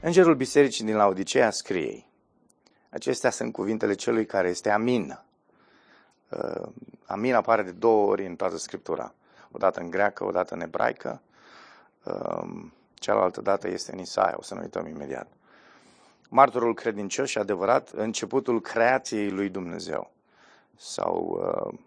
Îngerul bisericii din Laodiceea scrie: acestea sunt cuvintele celui care este Amin. Amin apare de 2 ori în toată Scriptura. O dată în greacă, o dată în ebraică. Cealaltă dată este în Isaia, o să ne uităm imediat. Martorul credincios și adevărat, începutul creației lui Dumnezeu. Sau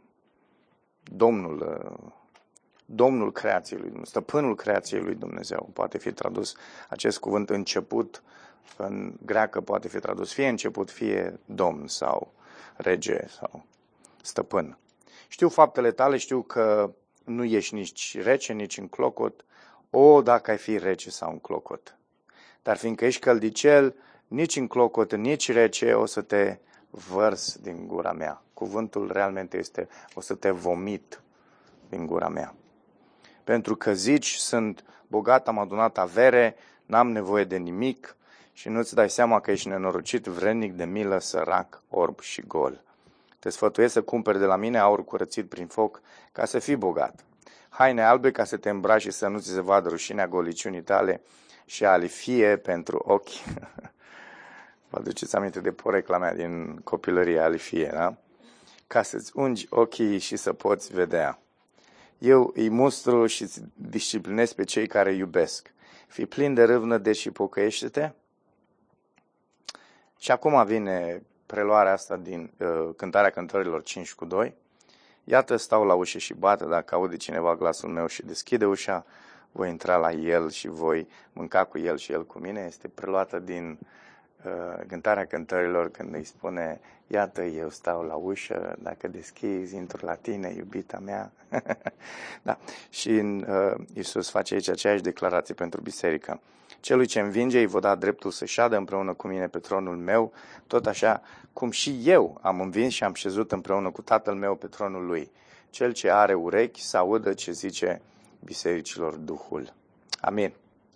Domnul creației lui Dumnezeu, stăpânul creației lui Dumnezeu. Poate fi tradus acest cuvânt început, în greacă poate fi tradus fie început, fie domn sau rege sau stăpân. Știu faptele tale, știu că nu ești nici rece, nici în clocot. O, dacă ai fi rece sau în clocot. Dar fiindcă ești căldicel, nici în clocot, nici rece, o să te vărs din gura mea. Cuvântul realmente este: o să te vomit din gura mea. Pentru că zici, sunt bogat, am adunat avere, n-am nevoie de nimic și nu-ți dai seama că ești nenorocit, vrednic de milă, sărac, orb și gol. Te sfătuiesc să cumperi de la mine aur curățit prin foc, ca să fii bogat. Haine albe ca să te îmbraci și să nu ți se vadă rușinea goliciunii tale și alifie pentru ochi. Vă aduceți aminte de porecla mea din copilărie, alifie, da? Ca să-ți ungi ochii și să poți vedea. Eu îi mustru și îți disciplinez pe cei care iubesc. Fii plin de râvnă, deși pocăiește-te. Și acum vine preluarea asta din Cântarea Cântărilor 5:2. Iată, stau la ușă și bată, dacă aude cineva glasul meu și deschide ușa, voi intra la el și voi mânca cu el și el cu mine. Este preluată din Cântarea Cântărilor, când îi spune: iată, eu stau la ușă, dacă deschizi, intru la tine, iubita mea. Da. Și Iisus face aici aceeași declarație pentru biserică. Celui ce învinge îi voi da dreptul să șadă împreună cu mine pe tronul meu, tot așa cum și eu am învins și am șezut împreună cu Tatăl meu pe tronul lui. Cel ce are urechi să audă ce zice bisericilor Duhul. Amin.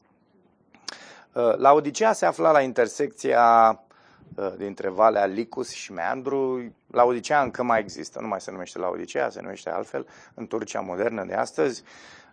Laodicea se afla la intersecția dintre Valea Licus și Meandru. Laodicea încă mai există, nu mai se numește Laodicea, se numește altfel, în Turcia modernă de astăzi.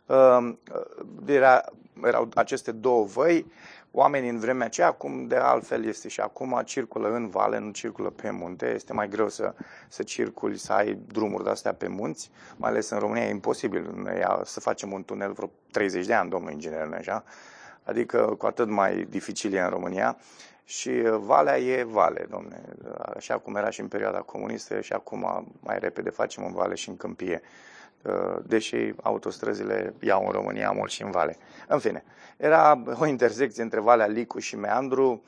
Erau aceste 2 văi. Oamenii în vremea aceea, cum de altfel este și acum, circulă în vale, nu circulă pe munte. Este mai greu să circuli, să ai drumuri de-astea pe munți, mai ales în România. E imposibil să facem un tunel vreo 30 de ani, domnul inginer, nu așa? Adică cu atât mai dificil e în România. Și valea e vale, domne. Așa cum era și în perioada comunistă, și acum mai repede facem în vale și în câmpie. Deși autostrăzile iau în România mult și în vale. În fine, era o intersecție între Valea Licu și Meandru,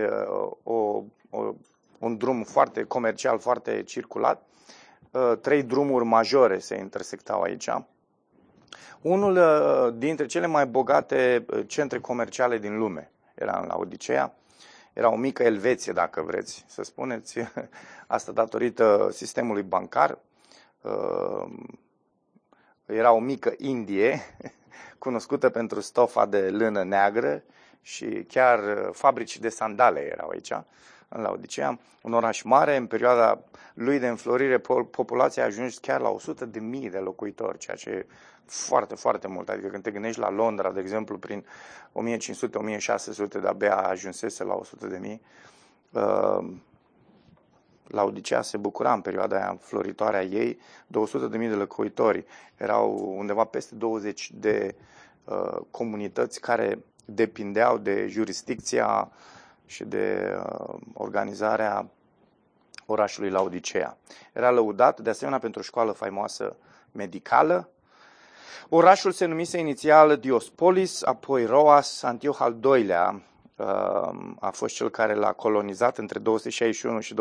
un drum foarte comercial, foarte circulat. 3 drumuri majore se intersectau aici. Unul dintre cele mai bogate centre comerciale din lume era în Laodiceea. Era o mică Elveție, dacă vreți să spuneți. Asta datorită sistemului bancar. Era o mică Indie, cunoscută pentru stofa de lână neagră și chiar fabrici de sandale erau aici, în Laodiceea. Un oraș mare, în perioada lui de înflorire, populația a ajuns chiar la 100.000 de locuitori, ceea ce e foarte, foarte mult. Adică când te gândești la Londra, de exemplu, prin 1500-1600, de-abia ajunsese la 100.000. Laodicea se bucura în perioada aia înfloritoare a ei de 100.000 de locuitori. Erau undeva peste 20 de comunități care depindeau de jurisdicția și de organizarea orașului Laodicea. Era lăudat de asemenea pentru o școală faimoasă medicală. Orașul se numise inițial Diospolis, apoi Roas. Antioh al II-lea a fost cel care l-a colonizat între 261 și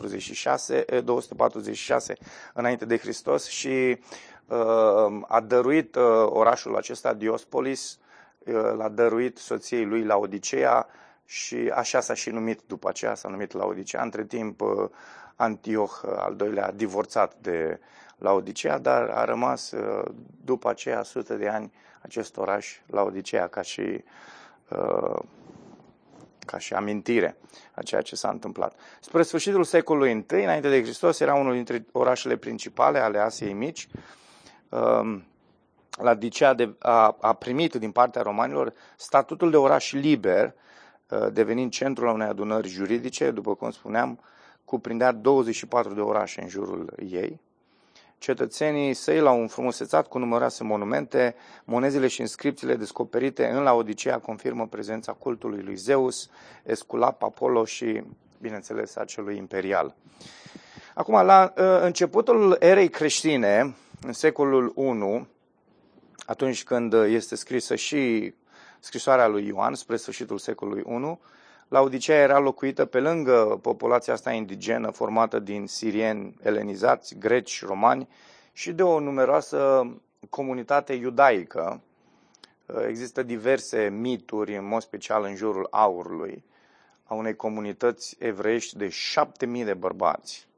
246 înainte de Hristos și a dăruit orașul acesta, Diospolis, l-a dăruit soției lui Laodicea și așa s-a și numit după aceea, s-a numit Laodicea. Între timp, Antioh al II-lea a divorțat de Laodicea, dar a rămas după aceea 100 de ani acest oraș Laodicea ca și amintire a ceea ce s-a întâmplat. Spre sfârșitul secolului I, înainte de Hristos, era unul dintre orașele principale ale Asiei Mici. Laodicea a primit din partea romanilor statutul de oraș liber devenind centrul unei adunări juridice, după cum spuneam, cuprindea 24 de orașe în jurul ei. Cetățenii săi l-au înfrumusețat cu numeroase monumente, monezile și inscripțiile descoperite în Laodicea confirmă prezența cultului lui Zeus, Esculap, Apollo și, bineînțeles, a celui imperial. Acum, la începutul erei creștine, în secolul I, atunci când este scrisă și scrisoarea lui Ioan, spre sfârșitul secolului I, Laodicea era locuită pe lângă populația asta indigenă formată din sirieni elenizați, greci, romani și de o numeroasă comunitate iudaică. Există diverse mituri, în mod special în jurul aurului, a unei comunități evreiești de 7.000 de bărbați.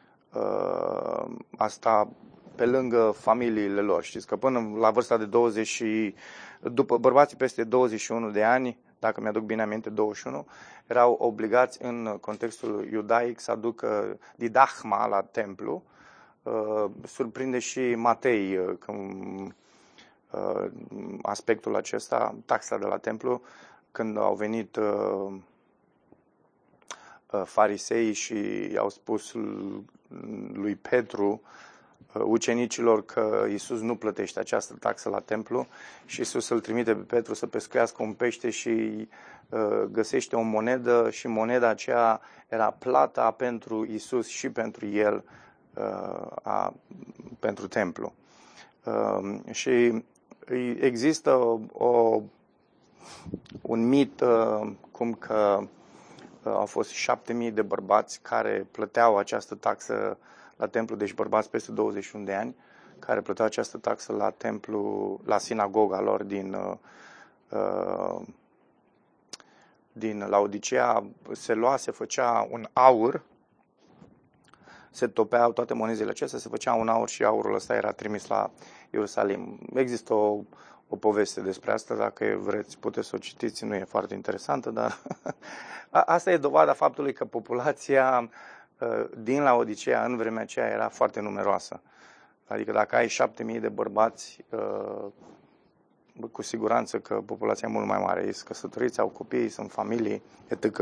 Asta pe lângă familiile lor. Știți că până la vârsta de 20, după bărbații peste 21 de ani, dacă mi-aduc bine aminte, 21, erau obligați în contextul iudaic să aducă didahma la templu. Surprinde și Matei aspectul acesta, taxa de la templu, când au venit farisei și i-au spus lui Petru, ucenicilor, că Iisus nu plătește această taxă la templu și Iisus îl trimite pe Petru să pescuiască un pește și găsește o monedă și moneda aceea era plata pentru Iisus și pentru el, pentru templu. Și există un mit cum că au fost 7.000 de bărbați care plăteau această taxă la templu, deci bărbați peste 21 de ani, care plăteau această taxă la templu, la sinagoga lor din Laodicea. Se făcea un aur, se topeau toate monezile acestea, se făcea un aur și aurul ăsta era trimis la Ierusalim. Există o poveste despre asta, dacă vreți puteți să o citiți, nu e foarte interesantă, dar asta e dovada faptului că populația din Laodicea în vremea aceea era foarte numeroasă. Adică dacă ai 7.000 de bărbați, cu siguranță că populația e mult mai mare. Ei sunt căsătoriți, au copii, sunt familii, etc.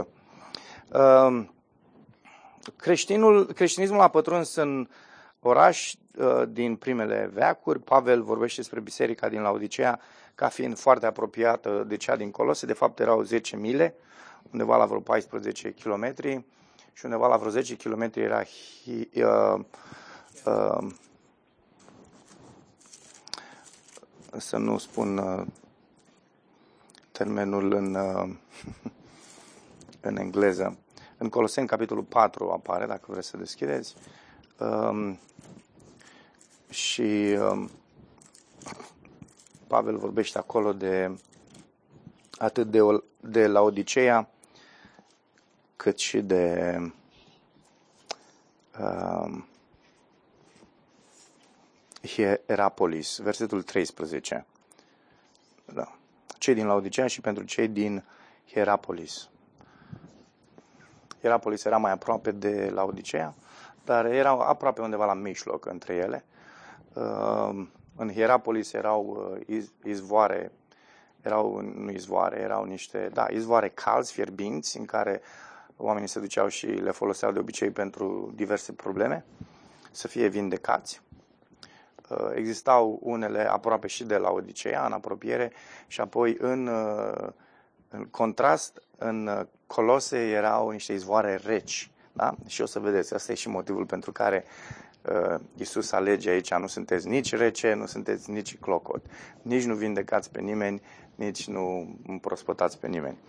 Creștinismul a pătruns în oraș din primele veacuri. Pavel vorbește despre biserica din Laodicea ca fiind foarte apropiată de cea din Colose. De fapt erau 10 mile, undeva la vreo 14 kilometri și undeva la vreo 10 kilometri era să nu spun termenul în engleză. În Coloseni, capitolul 4 apare, dacă vreți să deschideți. Și Pavel vorbește acolo atât de Laodicea, cât și de Hierapolis, versetul 13. Da. Cei din Laodicea și pentru cei din Hierapolis. Hierapolis era mai aproape de Laodicea, dar era aproape undeva la mijloc între ele. În Hierapolis erau izvoare, erau niște izvoare calzi, fierbinți, în care oamenii se duceau și le foloseau de obicei pentru diverse probleme, să fie vindecați. Existau unele aproape și de Laodicea, în apropiere, și apoi în contrast, în Colose erau niște izvoare reci. Da? Și o să vedeți, asta e și motivul pentru care Iisus alege aici: nu sunteți nici rece, nu sunteți nici clocot, nici nu vindecați pe nimeni, nici nu împrospătați pe nimeni.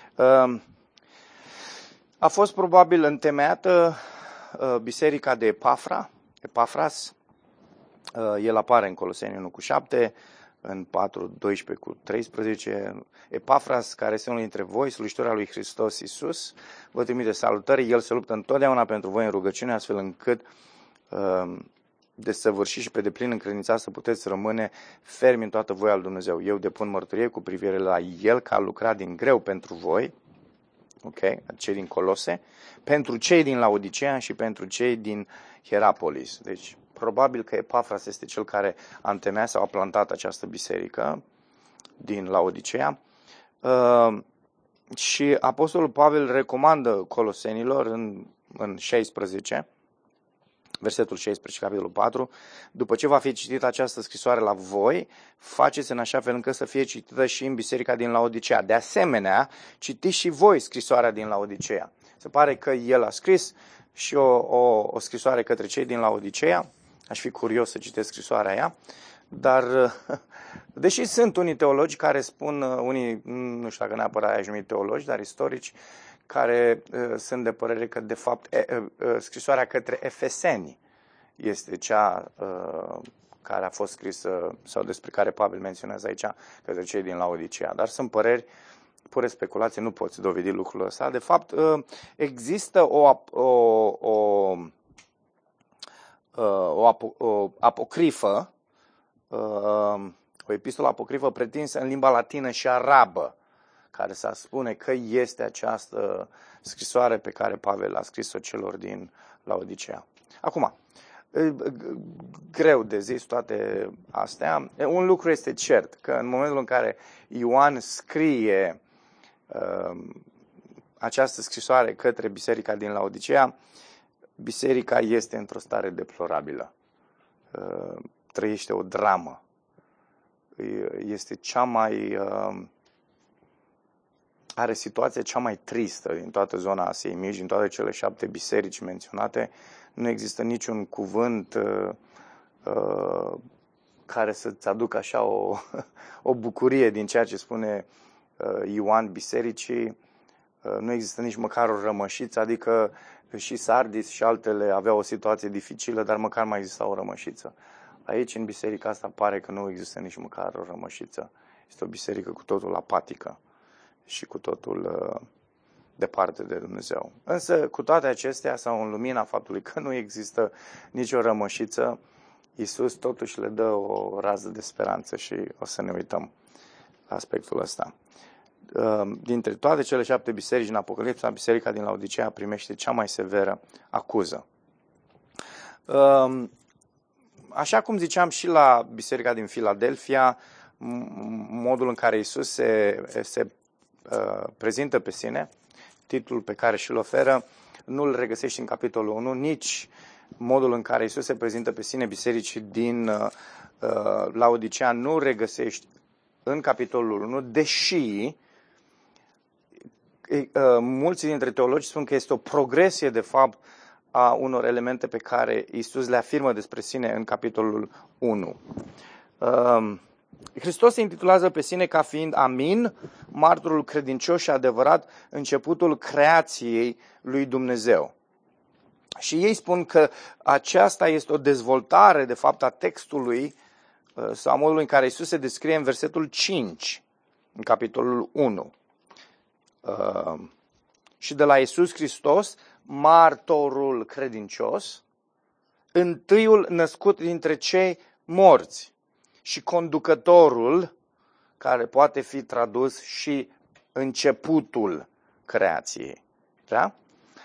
A fost probabil întemeiată biserica de Epafras. El apare în Coloseni 1:7, în 4:12-13. Epafras, care este unul dintre voi, slujitor al lui Hristos Iisus, vă trimite salutări. El se luptă întotdeauna pentru voi în rugăciune, astfel încât desăvârșit și pe deplin încredințat să puteți rămâne fermi în toată voia lui Dumnezeu. Eu depun mărturie cu privire la el că a lucrat din greu pentru voi, cei din Colose, pentru cei din Laodicea și pentru cei din Hierapolis. Deci, probabil că Epafras este cel care a întemeiat sau a plantat această biserică din Laodicea. Și Apostolul Pavel recomandă colosenilor în 16, versetul 16, capitolul 4, după ce va fi citită această scrisoare la voi, faceți în așa fel încât să fie citită și în biserica din Laodicea. De asemenea, citiți și voi scrisoarea din Laodicea. Se pare că el a scris și o scrisoare către cei din Laodicea. Aș fi curios să citesc scrisoarea aia. Dar, deși sunt unii teologi care spun, unii, nu știu dacă neapărat aș numi teologi, dar istorici, care sunt de părere că, de fapt, scrisoarea către Efeseni este cea care a fost scrisă, sau despre care Pavel menționează aici, către cei din Laodicea. Dar sunt păreri, pure speculație, nu poți dovedi lucrul ăsta. De fapt, există o apocrifă, o epistolă apocrifă pretinsă în limba latină și arabă, care se spune că este această scrisoare pe care Pavel a scris-o celor din Laodicea. Acum, greu de zis toate astea. Un lucru este cert, că în momentul în care Ioan scrie această scrisoare către biserica din Laodicea, biserica este într-o stare deplorabilă. Trăiește o dramă. Este are situația cea mai tristă din toată zona Asiei Mici, din toate cele 7 biserici menționate. Nu există niciun cuvânt care să-ți aducă așa o bucurie din ceea ce spune Ioan bisericii. Nu există nici măcar o rămășiță, adică și Sardis și altele aveau o situație dificilă, dar măcar mai exista o rămășiță. Aici, în biserica asta, pare că nu există nici măcar o rămășiță. Este o biserică cu totul apatică și cu totul departe de Dumnezeu. Însă, cu toate acestea, sau în lumina faptului că nu există nicio rămășiță, Iisus totuși le dă o rază de speranță și o să ne uităm la aspectul ăsta. Dintre toate cele 7 biserici în Apocalipsa, biserica din Laodicea primește cea mai severă acuză. Așa cum ziceam și la biserica din Filadelfia, modul în care Iisus se prezintă pe sine, titlul pe care și-l oferă, nu-l regăsești în capitolul 1, nici modul în care Iisus se prezintă pe sine bisericii din Laodicea nu regăsești în capitolul 1, deși mulți dintre teologi spun că este o progresie, de fapt, a unor elemente pe care Iisus le afirmă despre sine în capitolul 1. Hristos se intitulează pe sine ca fiind Amin, martorul credincios și adevărat, începutul creației lui Dumnezeu. Și ei spun că aceasta este o dezvoltare, de fapt, a textului sau a modului în care Iisus se descrie în versetul 5, în capitolul 1. Și de la Iisus Hristos, martorul credincios, întâiul născut dintre cei morți și conducătorul, care poate fi tradus și începutul creației. Da?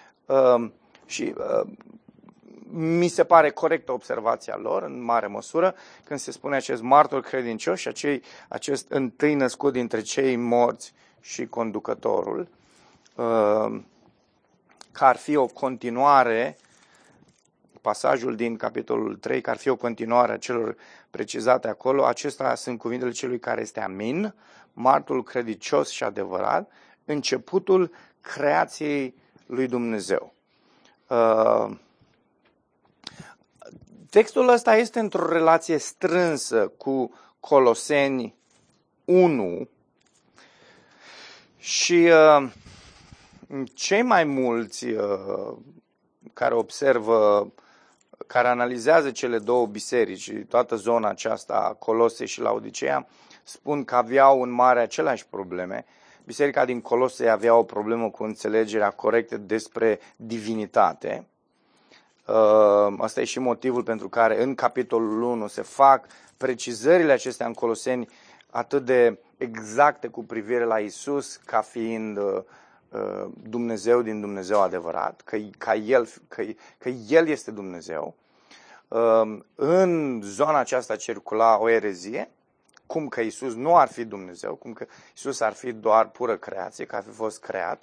Mi se pare corectă observația lor, în mare măsură, când se spune acest martor credincios și acest întâi născut dintre cei morți și conducătorul, că ar fi o continuare, pasajul din capitolul 3, că ar fi o continuare a celor precizate acolo. Acestea sunt cuvintele celui care este Amin, martorul credincios și adevărat, începutul creației lui Dumnezeu. Textul ăsta este într-o relație strânsă cu Coloseni 1 și cei mai mulți care observă, care analizează cele două biserici, toată zona aceasta, Colosei și Laodicea, spun că aveau în mare aceleași probleme. Biserica din Colosei avea o problemă cu înțelegerea corectă despre divinitate. Asta e și motivul pentru care în capitolul 1 se fac precizările acestea în Coloseni atât de exacte cu privire la Isus ca fiind Dumnezeu din Dumnezeu adevărat, că El este Dumnezeu. În zona aceasta circula o erezie cum că Iisus nu ar fi Dumnezeu, cum că Iisus ar fi doar pură creație, că ar fi fost creat.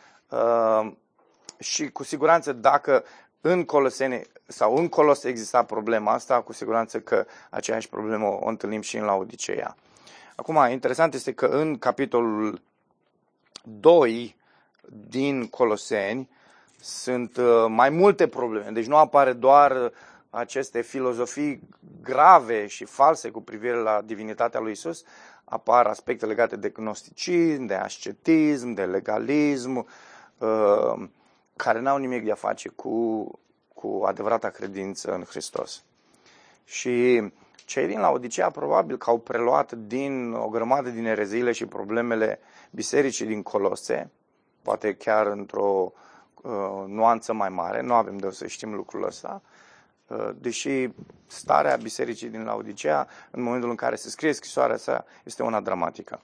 Și cu siguranță dacă în Coloseni sau în Colose exista problema asta, cu siguranță că aceeași problemă o întâlnim și în Laodiceea. Acum, interesant este că în capitolul 2 din Coloseni sunt mai multe probleme. Deci nu apare doar aceste filozofii grave și false cu privire la divinitatea lui Isus, apar aspecte legate de gnosticism, de ascetism, de legalism, care n-au nimic de a face cu adevărata credință în Hristos. Și cei din Laodicea probabil că au preluat din o grămadă din ereziile și problemele bisericii din Colose, poate chiar într-o nuanță mai mare, nu avem de să știm lucrul ăsta, deși starea bisericii din Laodicea, în momentul în care se scrie scrisoarea sa, este una dramatică.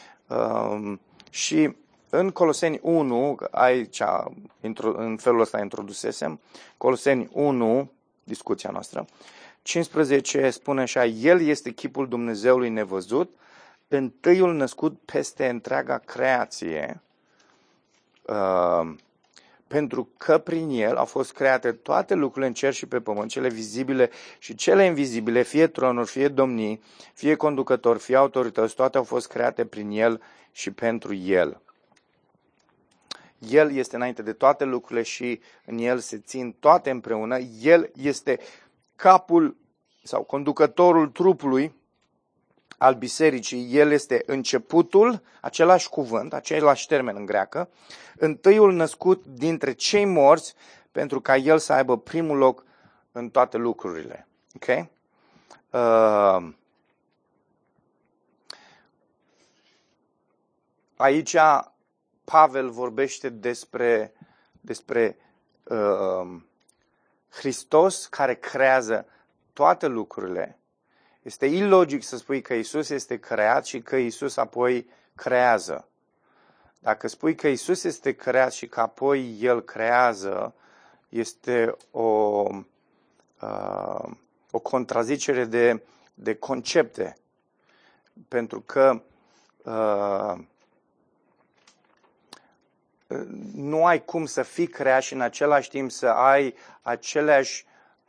Și în Coloseni 1, aici, în felul ăsta introdusesem, Coloseni 1, discuția noastră, 15 spune așa: El este chipul Dumnezeului nevăzut, întâiul născut peste întreaga creație, pentru că prin El au fost create toate lucrurile în cer și pe pământ, cele vizibile și cele invizibile, fie tronuri, fie domnii, fie conducători, fie autorități, toate au fost create prin El și pentru El. El este înainte de toate lucrurile și în El se țin toate împreună. El este capul sau conducătorul trupului al bisericii. El este începutul, același cuvânt, același termen în greacă, întâiul născut dintre cei morți, pentru ca El să aibă primul loc în toate lucrurile. Ok? Aici Pavel vorbește despre Hristos care creează toate lucrurile. Este ilogic să spui că Isus este creat și că Isus apoi creează. Dacă spui că Isus este creat și că apoi El creează, este o contrazicere de concepte. Pentru că nu ai cum să fii creat și în același timp să ai aceleași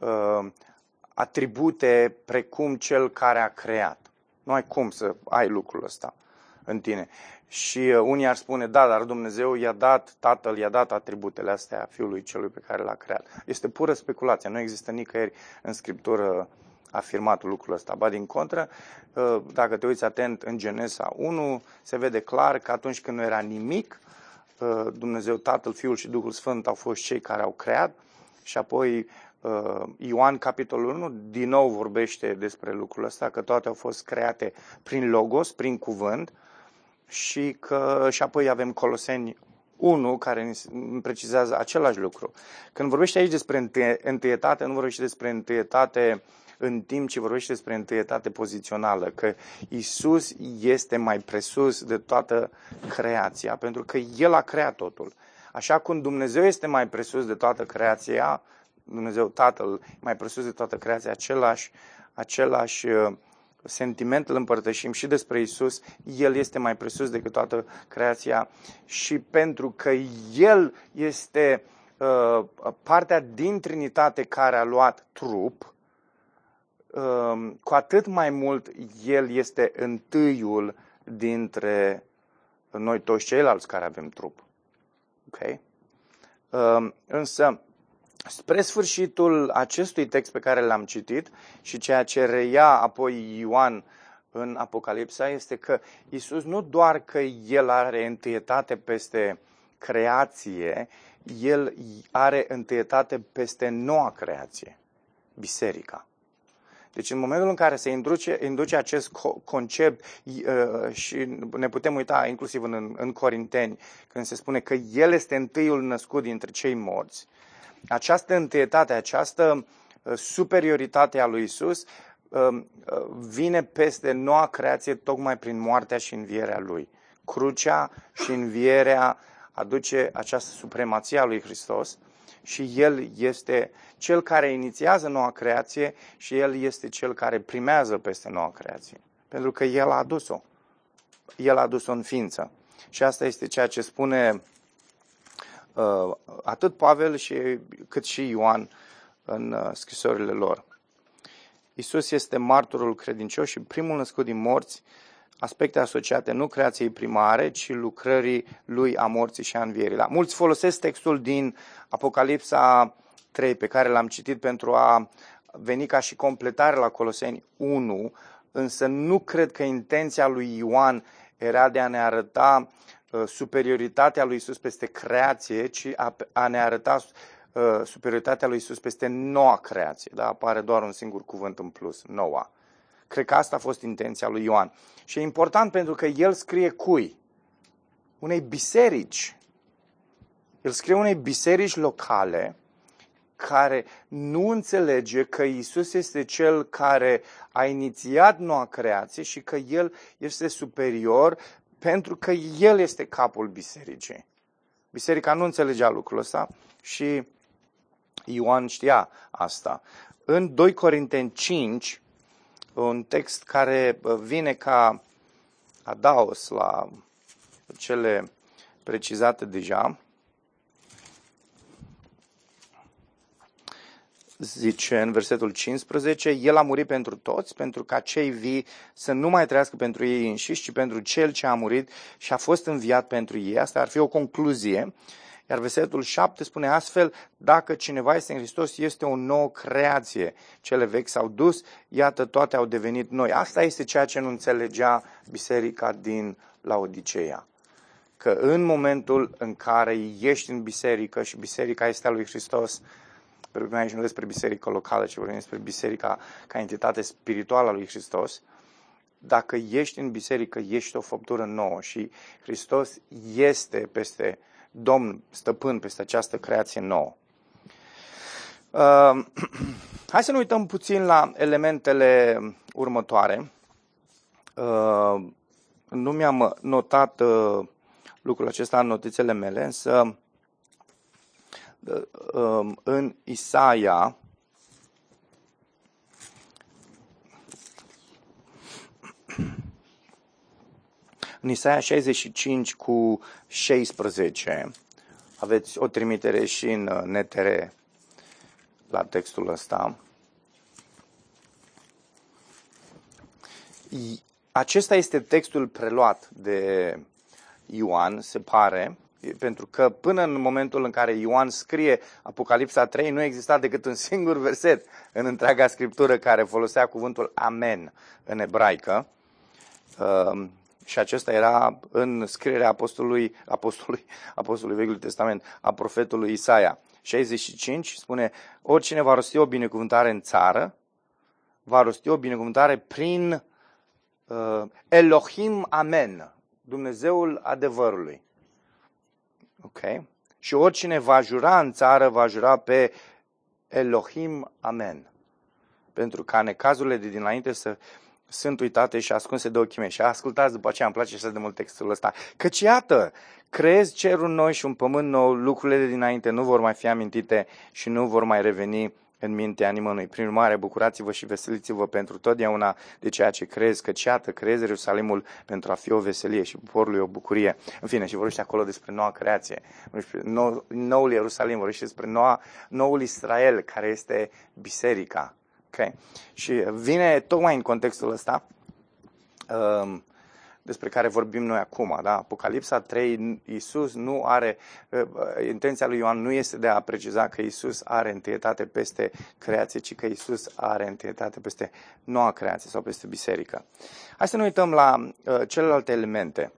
atribute precum cel care a creat. Nu ai cum să ai lucrul ăsta în tine. Și unii ar spune, da, dar Dumnezeu Tatăl i-a dat atributele astea Fiului celui pe care l-a creat. Este pură speculație, nu există nicăieri în Scriptură afirmat lucrul ăsta. Ba din contră, dacă te uiți atent în Genesa 1, se vede clar că atunci când nu era nimic, Dumnezeu Tatăl, Fiul și Duhul Sfânt au fost cei care au creat și apoi Ioan, capitolul 1, din nou vorbește despre lucrul ăsta, că toate au fost create prin Logos, prin cuvânt și apoi avem Coloseni 1, care îmi precizează același lucru. Când vorbește aici despre întâietate, nu vorbește despre întâietate în timp, ci vorbește despre întâietate pozițională, că Isus este mai presus de toată creația, pentru că El a creat totul. Așa cum Dumnezeu este mai presus de toată creația, Dumnezeu Tatăl mai presus de toată creația, același sentiment îl împărtășim și despre Isus. El este mai presus decât toată creația și pentru că El este partea din Trinitate care a luat trup, cu atât mai mult El este întâiul dintre noi toți ceilalți care avem trup. Ok? Însă, spre sfârșitul acestui text pe care l-am citit și ceea ce reia apoi Ioan în Apocalipsa este că Isus nu doar că El are întâietate peste creație, El are întâietate peste noua creație, biserica. Deci în momentul în care se induce acest concept și ne putem uita inclusiv în Corinteni, când se spune că El este întâiul născut dintre cei morți, această întâietate, această superioritate a lui Isus vine peste noua creație tocmai prin moartea și învierea Lui. Crucea și învierea aduce această supremație a lui Hristos și El este Cel care inițiază noua creație și El este Cel care primează peste noua creație. Pentru că El a adus-o. El a adus-o în ființă. Și asta este ceea ce spune atât Pavel cât și Ioan în scrisorile lor. Iisus este martorul credincios și primul născut din morți, aspecte asociate nu creației primare, ci lucrării lui a morții și a învierii. Mulți folosesc textul din Apocalipsa 3 pe care l-am citit pentru a veni ca și completare la Coloseni 1, însă nu cred că intenția lui Ioan era de a ne arăta superioritatea lui Iisus peste creație, ci a ne arăta superioritatea lui Iisus peste noua creație. Da? Apare doar un singur cuvânt în plus, noua. Cred că asta a fost intenția lui Ioan. Și e important pentru că el scrie cui? Unei biserici. El scrie unei biserici locale care nu înțelege că Iisus este cel care a inițiat noua creație și că El este superior pentru că El este capul bisericii. Biserica nu înțelegea lucrul ăsta și Ioan știa asta. În 2 Corinteni 5, un text care vine ca adaos la cele precizate deja, zice în versetul 15, El a murit pentru toți, pentru ca cei vii să nu mai trăiască pentru ei înșiși, ci pentru Cel ce a murit și a fost înviat pentru ei. Asta ar fi o concluzie. Iar versetul 7 spune astfel, dacă cineva este în Hristos, este o nouă creație. Cele vechi s-au dus, iată, toate au devenit noi. Asta este ceea ce nu înțelegea biserica din Laodiceea. Că în momentul în care ești în biserică și biserica este a lui Hristos, pentru că aici nu despre biserică locală, ci vorbim despre biserica ca entitate spirituală a lui Hristos, dacă ești în biserică, ești o făptură nouă și Hristos este peste Domn, stăpân peste această creație nouă. Hai să ne uităm puțin la elementele următoare. Nu mi-am notat lucrul acesta în notițele mele, însă în Isaia, în Isaia 65 cu 16, aveți o trimitere și în NTR la textul ăsta. Acesta este textul preluat de Ioan, se pare, pentru că până în momentul în care Ioan scrie Apocalipsa 3, nu exista decât un singur verset în întreaga scriptură care folosea cuvântul amen în ebraică. Și acesta era în scrierea apostolului Vechiului Testament, a profetului Isaia. 65 spune, oricine va rosti o binecuvântare în țară, va rosti o binecuvântare prin Elohim Amen, Dumnezeul adevărului. Ok? Și oricine va jura în țară, va jura pe Elohim Amen. Pentru ca necazurile de dinainte sunt uitate și ascunse de ochii mei. Și ascultați după aceea, îmi place așa de mult textul ăsta. Căci iată, creezi cerul noi și un pământ nou, lucrurile de dinainte nu vor mai fi amintite și nu vor mai reveni în mintea nimănui. Prin urmare, bucurați-vă și veseliți-vă pentru totdeauna de ceea ce crezi, căci iată, creezi Ierusalimul pentru a fi o veselie și poporului o bucurie. În fine, și vorbește acolo despre noua creație, noul Ierusalim, vorbește despre noul Israel, care este biserica. Okay. Și vine tocmai în contextul ăsta despre care vorbim noi acum. Da? Apocalipsa 3, Iisus nu are, intenția lui Ioan nu este de a preciza că Iisus are întâietate peste creație, ci că Iisus are întâietate peste noua creație sau peste biserică. Hai să ne uităm la celelalte elemente.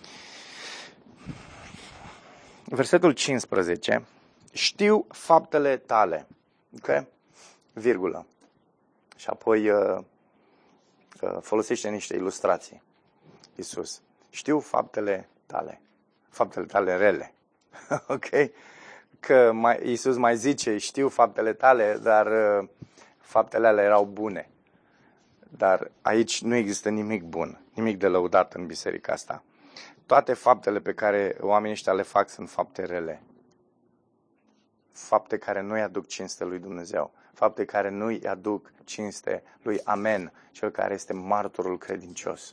Versetul 15. Știu faptele tale. Okay? Virgulă. Și apoi folosește niște ilustrații. Iisus. Știu faptele tale rele. Ok? Că Iisus mai zice, știu faptele tale, dar faptele alea erau bune. Dar aici nu există nimic bun, nimic de lăudat în biserica asta. Toate faptele pe care oamenii ăștia le fac sunt fapte rele. Fapte care nu-i aduc cinste lui Dumnezeu. fapte care nu îi aduc cinste lui Amen, cel care este martorul credincios.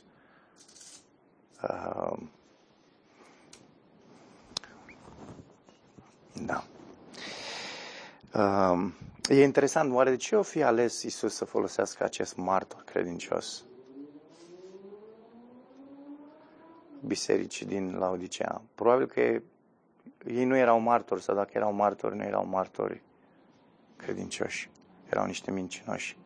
Da. E interesant, oare de ce o fi ales Iisus să folosească acest martor credincios bisericii din Laodicea? Probabil că ei nu erau martori, sau dacă erau martori, nu erau martori credincioși. Erau niște mincinoși.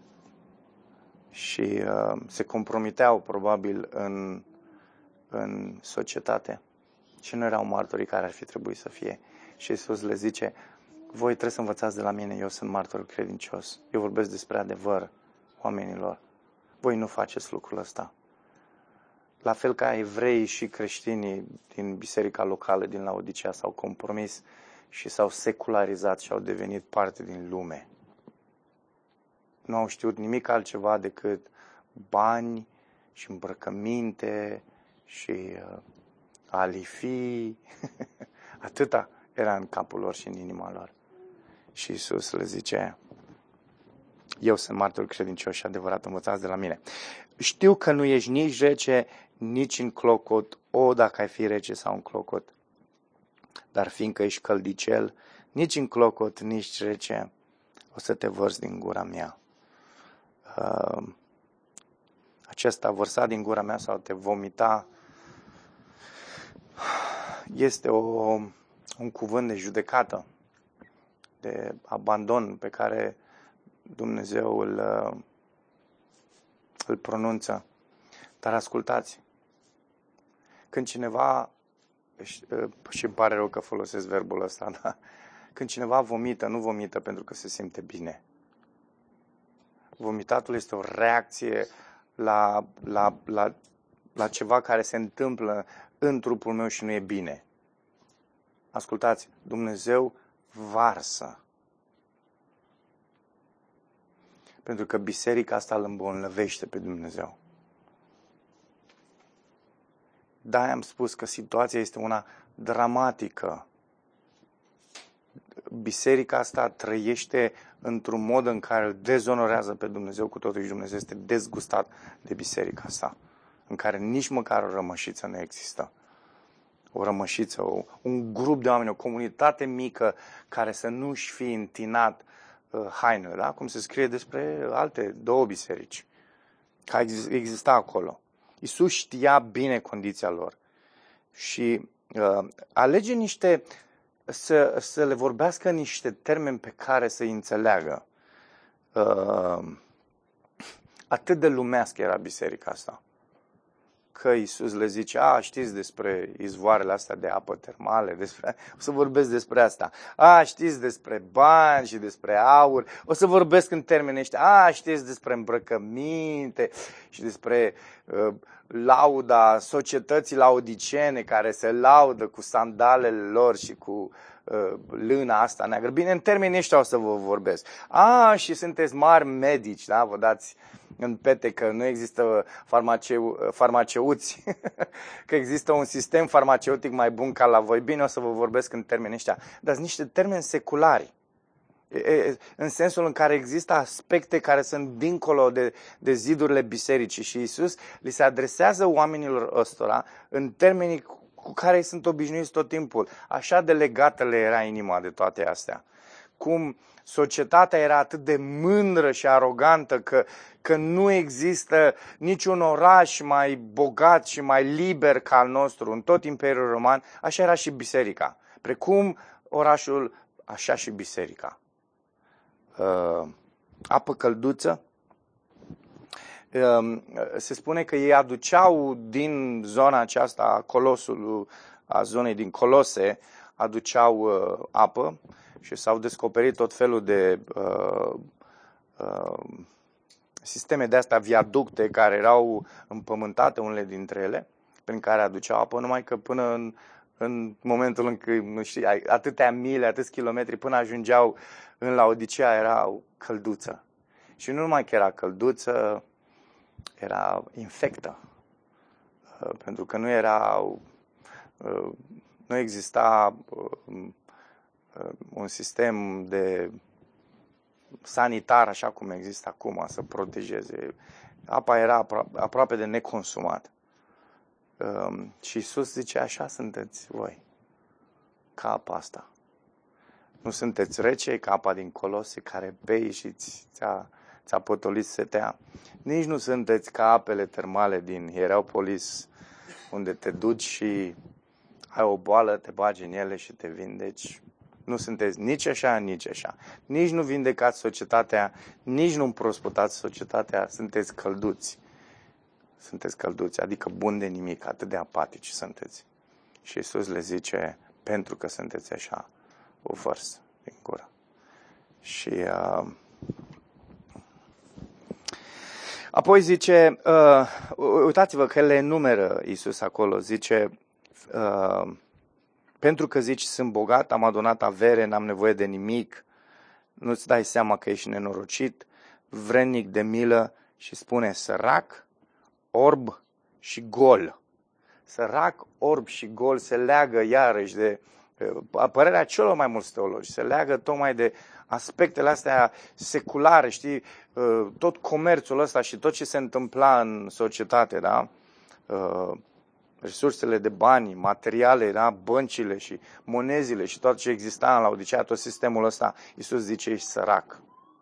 Și se compromiteau probabil în societate. Și nu erau martorii care ar fi trebuit să fie. Și Iisus le zice: voi trebuie să învățați de la mine, eu sunt martor credincios. Eu vorbesc despre adevăr oamenilor. Voi nu faceți lucrul ăsta. La fel ca evreii și creștinii din biserica locală din Laodicea s-au compromis și s-au secularizat și au devenit parte din lume. Nu au știut nimic altceva decât bani și îmbrăcăminte și alifi. Atâta era în capul lor și în inima lor. Și Iisus le zice: eu sunt martor credincios și adevărat, învățați de la mine. Știu că nu ești nici rece, nici în clocot, dacă ai fi rece sau în clocot. Dar fiindcă ești căldicel, nici în clocot, nici rece, o să te vărs din gura mea. Acesta vărsa din gura mea sau te vomita este un cuvânt de judecată, de abandon pe care Dumnezeu îl pronunță. Dar ascultați, când cineva, și îmi pare rău că folosesc verbul ăsta, dar când cineva vomită, nu vomită pentru că se simte bine. Vomitatul este o reacție la ceva care se întâmplă în trupul meu și nu e bine. Ascultați, Dumnezeu varsă. Pentru că biserica asta îl îmbolnăvește pe Dumnezeu. Da, am spus că situația este una dramatică. Biserica asta trăiește într-un mod în care îl dezonorează pe Dumnezeu cu totul și Dumnezeu este dezgustat de biserica asta, în care nici măcar o rămășiță nu există. O rămășiță, un grup de oameni, o comunitate mică care să nu-și fi întinat hainele, da? Cum se scrie despre alte două biserici care exista acolo. Iisus știa bine condiția lor și alege să le vorbească niște termeni pe care să-i înțeleagă. Atât de lumească era biserica asta, că Iisus le zice: știți despre izvoarele astea de apă termale, o să vorbesc despre asta. Știți despre bani și despre aur, o să vorbesc în termenii ăștia. Știți despre îmbrăcăminte și despre lauda societății laodicene care se laudă cu sandalele lor și cu lâna asta neagră. Bine, în termenii ăștia o să vă vorbesc. Și sunteți mari medici, da? Vă dați în pete că nu există farmaceuți, că există un sistem farmaceutic mai bun ca la voi. Bine, o să vă vorbesc în termenii ăștia. Dar sunt niște termeni seculari, în sensul în care există aspecte care sunt dincolo de zidurile bisericii și Iisus li se adresează oamenilor ăstora în termenii cu care sunt obișnuiți tot timpul. Așa de legată le era inima de toate astea. Cum societatea era atât de mândră și arogantă că nu există niciun oraș mai bogat și mai liber ca al nostru în tot Imperiul Roman, așa era și biserica. Precum orașul, așa și biserica. Apă călduță. Se spune că ei aduceau din zona aceasta a Colosului, a zonei din Colose, aduceau apă și s-au descoperit tot felul de sisteme de astea, viaducte care erau împământate, unele dintre ele, prin care aduceau apă, numai că până în momentul în care, nu știu, atâtea mile, atâți kilometri, până ajungeau în Laodicea, era călduță. Și nu numai că era călduță, era infectă. Pentru că nu exista un sistem de sanitar, așa cum există acum, să protejeze. Apa era aproape de neconsumat. Și Iisus zice, așa sunteți voi, ca apa asta. Nu sunteți rece ca apa din Colose, care bei și ți-a potolit setea. Nici nu sunteți ca apele termale din Hierapolis, unde te duci și ai o boală, te bagi în ele și te vindeci. Nu sunteți nici așa, nici așa. Nici nu vindecați societatea, nici nu împrospătați societatea, sunteți călduți. Sunteți călduți, adică buni de nimic, atât de apatici sunteți. Și Iisus le zice, pentru că sunteți așa, o vărs din gură. Și apoi zice, uitați-vă că le enumeră Iisus acolo, zice, pentru că zici, sunt bogat, am adunat avere, n-am nevoie de nimic, nu-ți dai seama că ești nenorocit, vrednic de milă și spune sărac, orb și gol. Sărac, orb și gol se leagă iarăși de părerea celor mai mulți teologi, se leagă tocmai de aspectele astea seculare, știi, tot comerțul ăsta și tot ce se întâmpla în societate, da? Resursele de bani, materiale, da? Băncile și monezile și tot ce exista în Laodicea, tot sistemul ăsta, Iisus zice, ești sărac.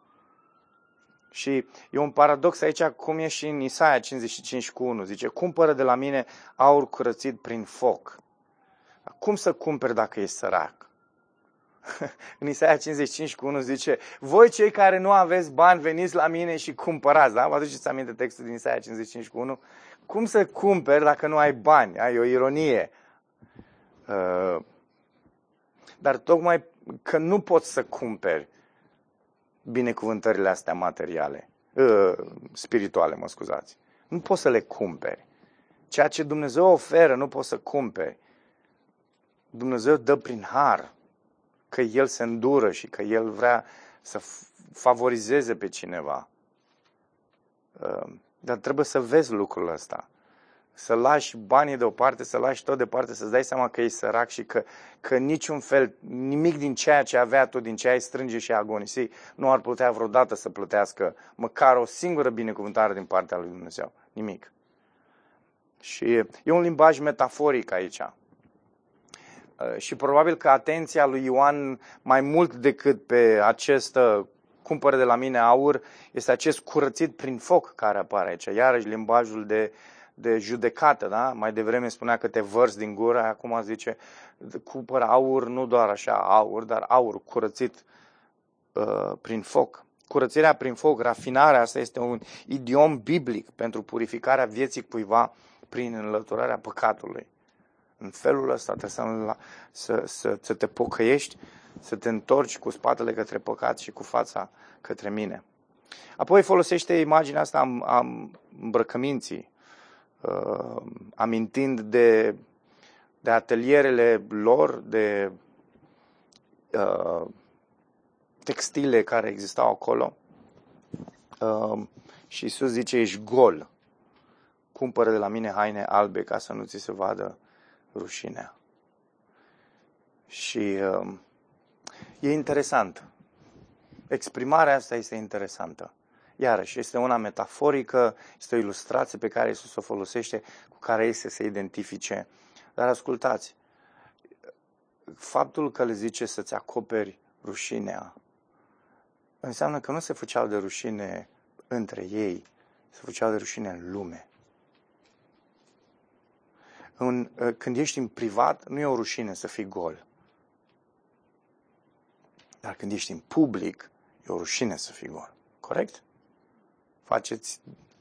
Și e un paradox aici, cum e și în Isaia 55:1, zice, cumpără de la mine aur curățit prin foc. Cum să cumperi dacă ești sărac? În Isaia 55:1 zice, voi cei care nu aveți bani, veniți la mine și cumpărați. Da? Vă aduceți aminte textul din Isaia 55:1? Cum să cumperi dacă nu ai bani? Ai o ironie. Dar tocmai că nu poți să cumperi binecuvântările astea materiale, spirituale, mă scuzați. Nu poți să le cumperi. Ceea ce Dumnezeu oferă nu poți să cumperi. Dumnezeu dă prin har, că El se îndură și că El vrea să favorizeze pe cineva. Dar trebuie să vezi lucrul ăsta. Să lași banii deoparte, să lași tot deoparte, să-ți dai seama că ești sărac și că niciun fel, nimic din ceea ce avea tu, din ce ai strânge și agonisi, nu ar putea vreodată să plătească măcar o singură binecuvântare din partea lui Dumnezeu. Nimic. Și e un limbaj metaforic aici. Și probabil că atenția lui Ioan, mai mult decât pe acest cumpără de la mine aur, este acest curățit prin foc care apare aici. Iarăși limbajul de judecată, da? Mai devreme spunea că te vărs din gură, acum zice cumpără aur, nu doar așa aur, dar aur curățit prin foc. Curățirea prin foc, rafinarea, asta este un idiom biblic pentru purificarea vieții cuiva prin înlăturarea păcatului. În felul ăsta trebuie să te pocăiești, să te întorci cu spatele către păcat și cu fața către mine. Apoi folosește imaginea asta a îmbrăcăminții, amintind de atelierele lor, de textile care existau acolo. Și Iisus zice, ești gol, cumpără de la mine haine albe ca să nu ți se vadă rușinea. Și e interesant. Exprimarea asta este interesantă. Iarăși, este una metaforică, este o ilustrație pe care Iisus o folosește, cu care este să se identifice. Dar ascultați, faptul că le zice să-ți acoperi rușinea, înseamnă că nu se făceau de rușine între ei, se făceau de rușine în lume. Când ești în privat, nu e o rușine să fii gol. Dar când ești în public, e o rușine să fii gol. Corect? Faceți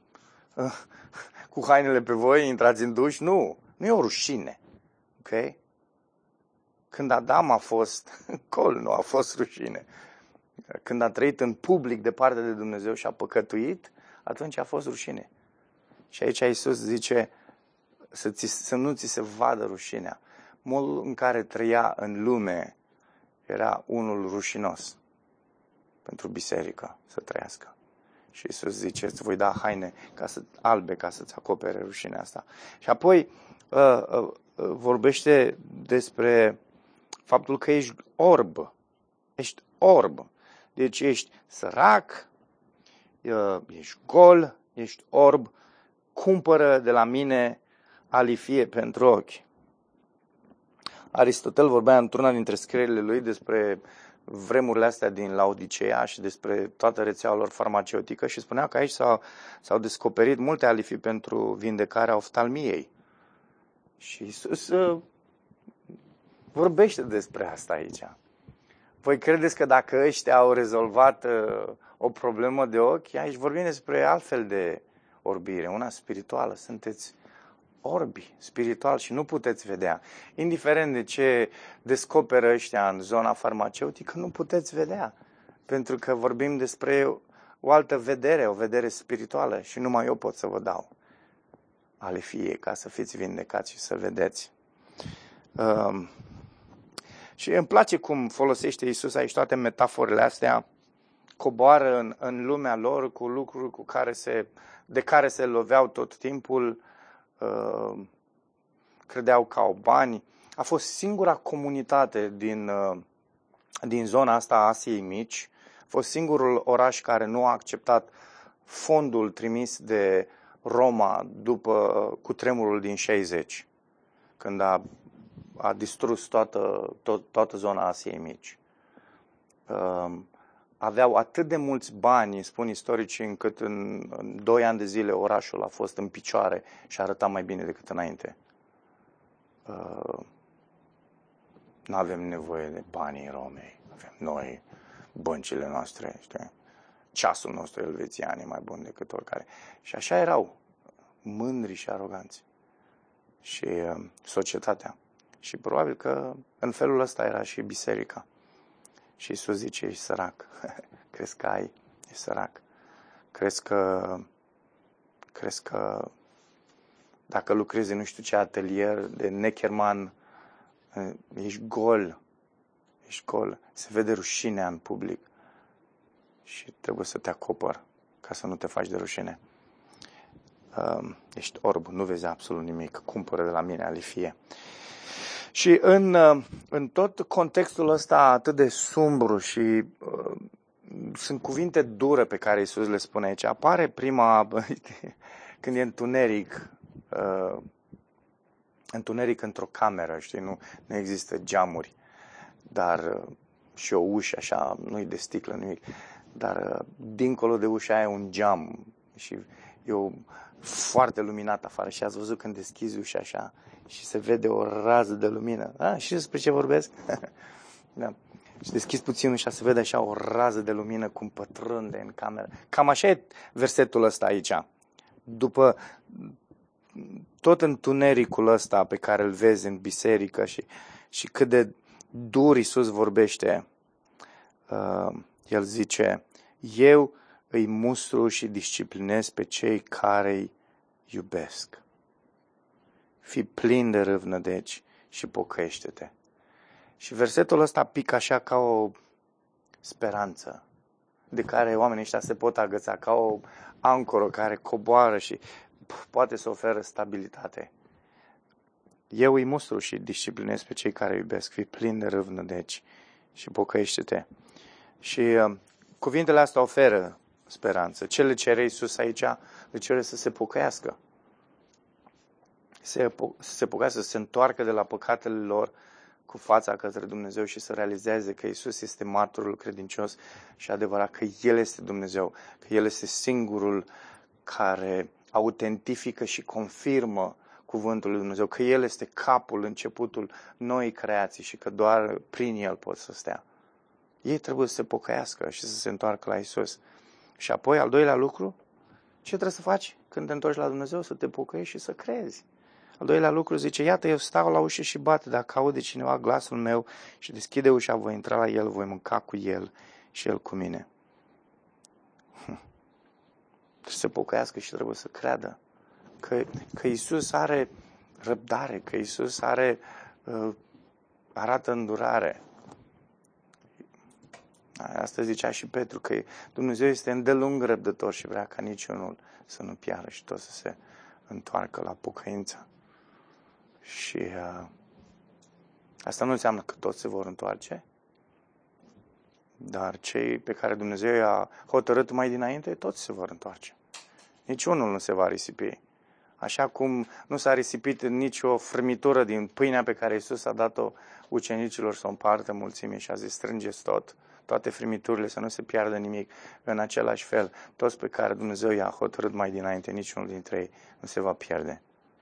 cu hainele pe voi, intrați în duș? Nu e o rușine. Ok? Când Adam a fost gol, nu a fost rușine. Când a trăit în public departe de Dumnezeu și a păcătuit, atunci a fost rușine. Și aici Iisus zice să nu ți se vadă rușinea. Modul în care trăia în lume era unul rușinos pentru biserică să trăiască. Și Iisus zice, îți voi da haine albe ca să-ți acopere rușinea asta. Și apoi vorbește despre faptul că ești orb. Ești orb. Deci ești sărac, ești gol, ești orb, cumpără de la mine alifie pentru ochi. Aristotel vorbea într-una dintre scrierile lui despre vremurile astea din Laodicea și despre toată rețeaua lor farmaceutică și spunea că aici s-au descoperit multe alifii pentru vindecarea oftalmiei. Și Iisus vorbește despre asta aici. Voi credeți că dacă ăștia au rezolvat o problemă de ochi, aici vorbim despre altfel de orbire, una spirituală. Sunteți orbi spiritual și nu puteți vedea. Indiferent de ce descoperă ăștia în zona farmaceutică, nu puteți vedea. Pentru că vorbim despre o altă vedere, o vedere spirituală și numai eu pot să vă dau alifie ca să fiți vindecați și să vedeți. Și îmi place cum folosește Iisus aici toate metaforele astea, coboară în lumea lor cu lucruri de care se loveau tot timpul, credeau că au bani. A fost singura comunitate din zona asta a Asiei Mici, a fost singurul oraș care nu a acceptat fondul trimis de Roma după cutremurul din 60, când a distrus toată zona Asiei Mici. Aveau atât de mulți bani, spun istoricii, încât în 2 ani de zile orașul a fost în picioare și arăta mai bine decât înainte. Nu avem nevoie de banii Romei, avem noi băncile noastre, știi? Ceasul nostru elvețian e mai bun decât oricare. Și așa erau, mândri și aroganți. Și societatea. Și probabil că în felul ăsta era și biserica. Și Iisus zice, ești sărac. Crezi că ai? Ești sărac. Crezi că dacă lucrezi în nu știu ce atelier de Neckerman, ești gol. Ești gol. Se vede rușinea în public. Și trebuie să te acopăr ca să nu te faci de rușine. Ești orb, nu vezi absolut nimic. Cumpără de la mine alifie. Și în tot contextul ăsta atât de sumbru și sunt cuvinte dure pe care Iisus le spune aici. Apare prima, când e întuneric într-o cameră, știi, nu există geamuri, dar și o ușă așa, nu-i de sticlă, nimic, dar dincolo de ușa aia e un geam și e foarte luminat afară și ați văzut când deschizi ușa așa și se vede o rază de lumină. Și despre ce vorbesc? Da. Și deschizi puțin ușa, se vede așa o rază de lumină cum pătrunde în cameră. Cam așa e versetul ăsta aici. După tot întunericul ăsta pe care îl vezi în biserică și cât de dur Iisus vorbește, el zice, eu îi mustru și disciplinez pe cei care îi iubesc. Fii plin de râvnădeci și pocăiește-te. Și versetul ăsta pică așa ca o speranță de care oamenii ăștia se pot agăța, ca o ancoră care coboară și poate să oferă stabilitate. Eu îi mustru și disciplinez pe cei care iubesc. Fii plin de râvnădeci și pocăiește-te. Și cuvintele astea oferă speranță. Ce le cere Iisus aici? Le cere să se pocăiască. Să se pocăiască, să se întoarcă de la păcatele lor cu fața către Dumnezeu și să realizeze că Iisus este martorul credincios și adevărat, că El este Dumnezeu, că El este singurul care autentifică și confirmă cuvântul lui Dumnezeu, că El este capul, începutul noii creații și că doar prin El pot să stea. Ei trebuie să se pocăiască și să se întoarcă la Iisus. Și apoi, al doilea lucru, ce trebuie să faci când te întorci la Dumnezeu? Să te pocăiești și să crezi. Al doilea lucru zice, iată, eu stau la ușă și bat, dacă aude cineva glasul meu și deschide ușa, voi intra la el, voi mânca cu el și el cu mine. Trebuie să se pocăiască și trebuie să creadă că Iisus are răbdare, că Iisus arată îndurare. Asta zicea și Petru, că Dumnezeu este îndelung răbdător și vrea ca niciunul să nu piară și tot să se întoarcă la pocăință. Și asta nu înseamnă că toți se vor întoarce, Dar cei pe care Dumnezeu i-a hotărât mai dinainte, toți se vor întoarce. Niciunul nu se va risipi. Așa cum nu s-a risipit nicio frâmitură din pâinea pe care Iisus a dat-o ucenicilor să o împartă mulțimii și a zis, strângeți toate frâmiturile, să nu se piardă nimic. În același fel, toți pe care Dumnezeu i-a hotărât mai dinainte, niciunul dintre ei nu se va pierde.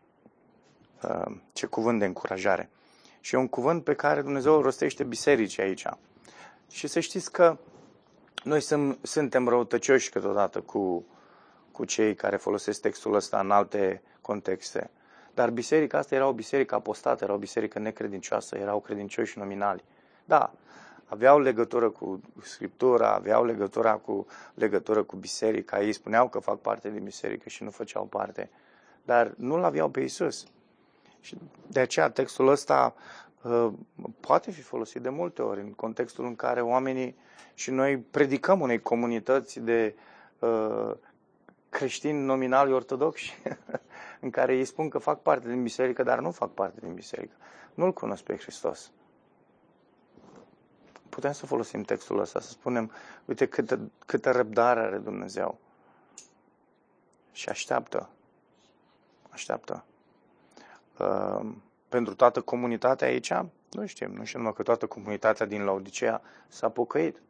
Ce cuvânt de încurajare. Și e un cuvânt pe care Dumnezeu îl rostește bisericii aici. Și să știți că noi suntem răutăcioși câteodată cu cei care folosesc textul ăsta în alte contexte. Dar biserica asta era o biserică apostată, era o biserică necredincioasă, erau credincioși nominali. Da, aveau legătură cu Scriptura, aveau legătură cu biserica, ei spuneau că fac parte din biserică și nu făceau parte, dar nu-L aveau pe Iisus. Și de aceea textul ăsta poate fi folosit de multe ori în contextul în care oamenii și noi predicăm unei comunități de creștini nominali ortodoxi în care ei spun că fac parte din biserică, dar nu fac parte din biserică. Nu-L cunosc pe Hristos. Putem să folosim textul ăsta, să spunem, uite câtă răbdare are Dumnezeu. Și așteaptă. Pentru toată comunitatea aici, nu știm numai că toată comunitatea din Laodicea s-a pocăit.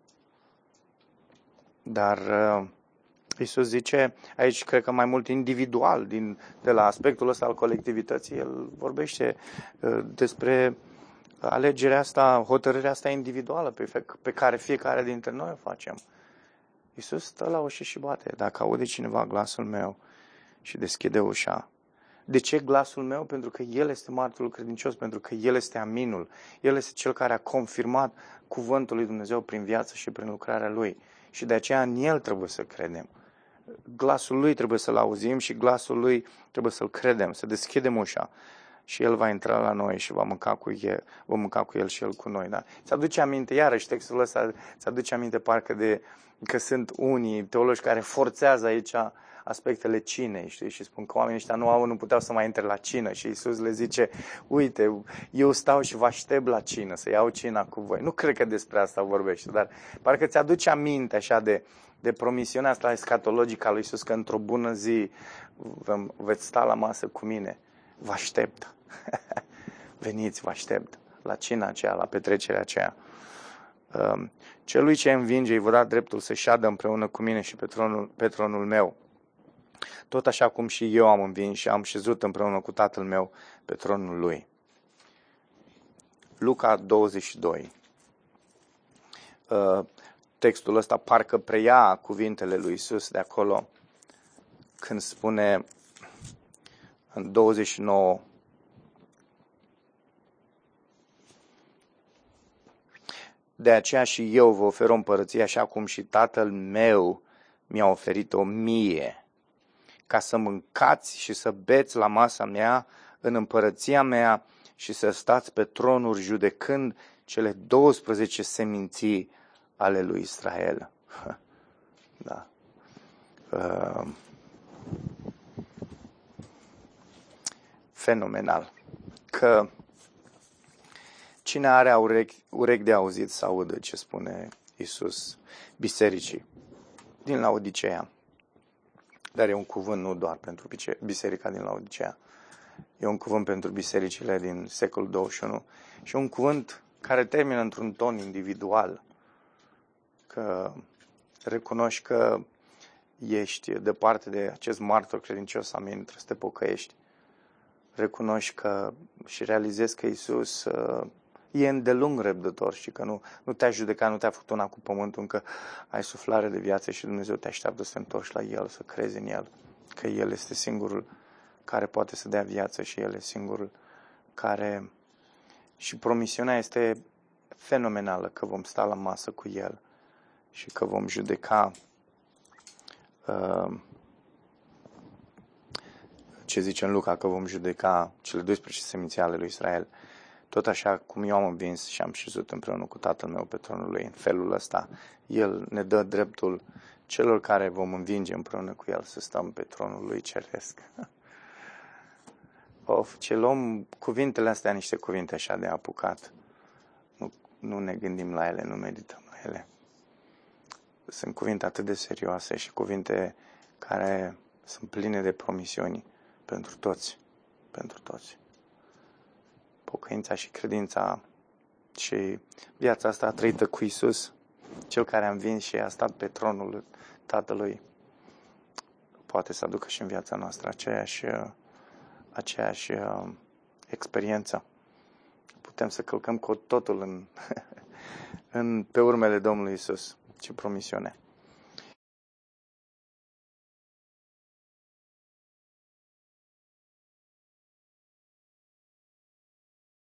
Dar Iisus zice, aici cred că mai mult individual, de la aspectul ăsta al colectivității, el vorbește despre alegerea asta, hotărârea asta individuală pe care fiecare dintre noi o facem. Iisus stă la ușă și bate. Dacă aude cineva glasul meu și deschide ușa. De ce glasul meu? Pentru că El este martorul credincios, pentru că El este aminul. El este Cel care a confirmat cuvântul lui Dumnezeu prin viață și prin lucrarea Lui. Și de aceea în El trebuie să credem. Glasul Lui trebuie să-L auzim și glasul Lui trebuie să-L credem, să deschidem ușa. Și El va intra la noi și vom mânca cu El și El cu noi. Da? Ți-aduce aminte, iarăși textul ăsta, ți-aduce aminte parcă că sunt unii teologi care forțează aici aspectele cinei, știi? Și spun că oamenii ăștia nu puteau să mai intre la cină și Iisus le zice, uite, eu stau și vă aștept la cină, să iau cina cu voi. Nu cred că despre asta vorbește, dar parcă ți-aduce aminte așa de promisiunea asta escatologică a lui Iisus, că într-o bună zi veți sta la masă cu mine. Vă aștept. Veniți, vă aștept la cina aceea, la petrecerea aceea. Celui ce învinge îi vă da dreptul să șadă împreună cu mine și pe tronul meu. Tot așa cum și eu am învins și am șezut împreună cu Tatăl meu pe tronul lui. Luca 22. Textul ăsta parcă preia cuvintele lui Iisus de acolo când spune în 29. De aceea și eu vă ofer o împărăție așa cum și Tatăl meu mi-a oferit-o mie, ca să mâncați și să beți la masa mea în împărăția mea și să stați pe tronuri judecând cele 12 seminții ale lui Israel. Da. Fenomenal. Că cine are urechi de auzit să audă ce spune Iisus bisericii din Laodicea. Dar e un cuvânt nu doar pentru biserica din Laodicea. E un cuvânt pentru bisericile din secolul 21 și un cuvânt care termină într-un ton individual. Că recunoști că ești departe de acest martor credincios, amin, trebuie să te pocăiești. Recunoști că și realizezi că Iisus e îndelung răbdător și că nu te-a judecat, nu te-a făcut una cu pământul, încă ai suflare de viață și Dumnezeu te așteaptă să te întorci la El, să crezi în El, că El este singurul care poate să dea viață și El e singurul care... Și promisiunea este fenomenală, că vom sta la masă cu El și că vom judeca ce zice în Luca, că vom judeca cele 12 seminții ale lui Israel. Tot așa cum eu am învins și am șezut împreună cu Tatăl meu pe tronul lui, în felul ăsta, El ne dă dreptul celor care vom învinge împreună cu El să stăm pe tronul lui ceresc. Ce luăm cuvintele astea, niște cuvinte așa de apucat. Nu ne gândim la ele, nu medităm la ele. sunt cuvinte atât de serioase și cuvinte care sunt pline de promisiuni pentru toți. Pentru toți. Pocăința și credința și viața asta trăită cu Iisus, Cel care a învins și a stat pe tronul Tatălui, poate să aducă și în viața noastră aceeași experiență. Putem să călcăm cu totul pe urmele Domnului Iisus. Ce promisiune!